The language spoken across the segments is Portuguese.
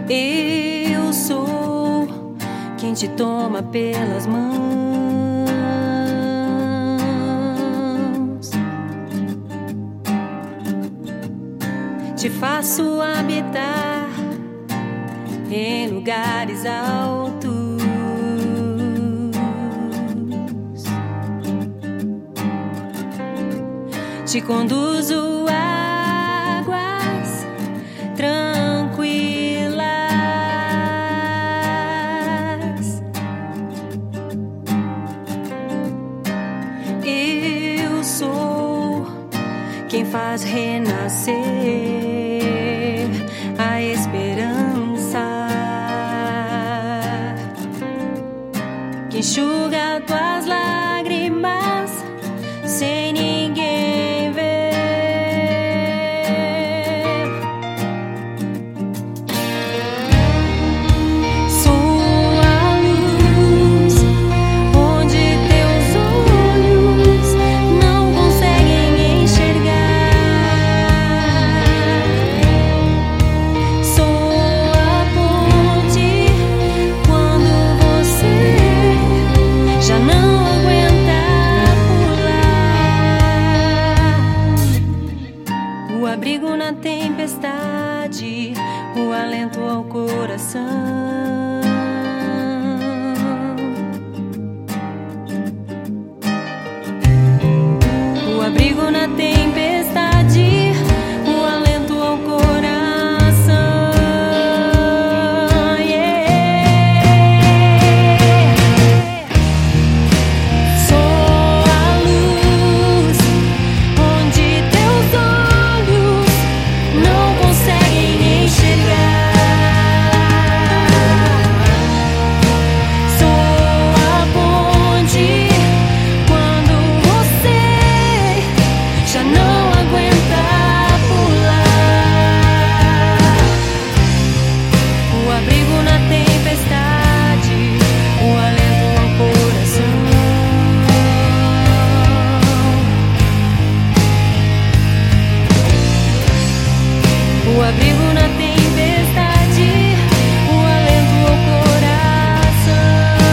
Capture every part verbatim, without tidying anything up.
Eu sou quem te toma pelas mãos, te faço habitar em lugares altos, te conduzo a águas tranquilas. Eu sou quem faz renascer a esperança, que enxuga tuas lágrimas sem ninguém ver. Sou a luz onde teus olhos não conseguem enxergar. Sou a ponte quando você já não aguenta pular. O abrigo na tempestade, o alento ao coração. O abrigo na tempestade, o alento ao coração. Yeah. Sou a luz onde teus olhos não conseguem enxergar. Sou a ponte quando você já não aguenta pular. O abrigo na tempestade, o alento ao coração. O abrigo na tempestade, o alento ao coração.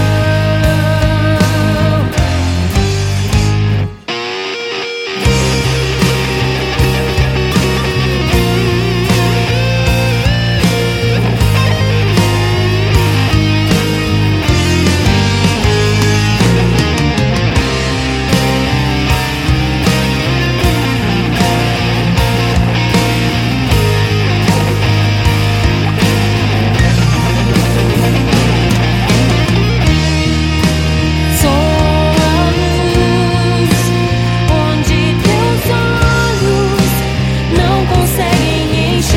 Sou a luz onde teus olhos não conseguem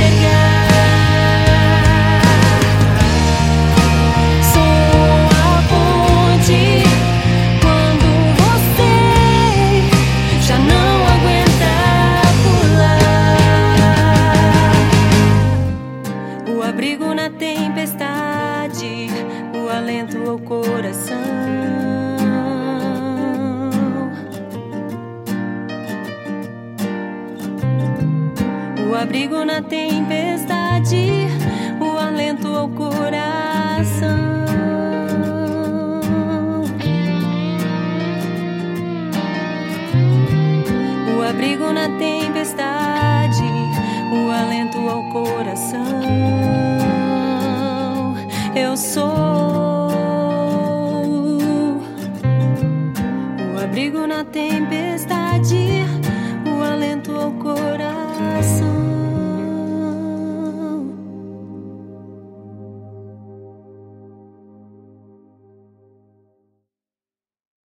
enxergar. Sou a ponte quando você já não aguenta pular. O abrigo na tempestade, o alento ao coração. O abrigo na tempestade, o alento ao coração. O abrigo na tempestade, o alento ao coração. Eu sou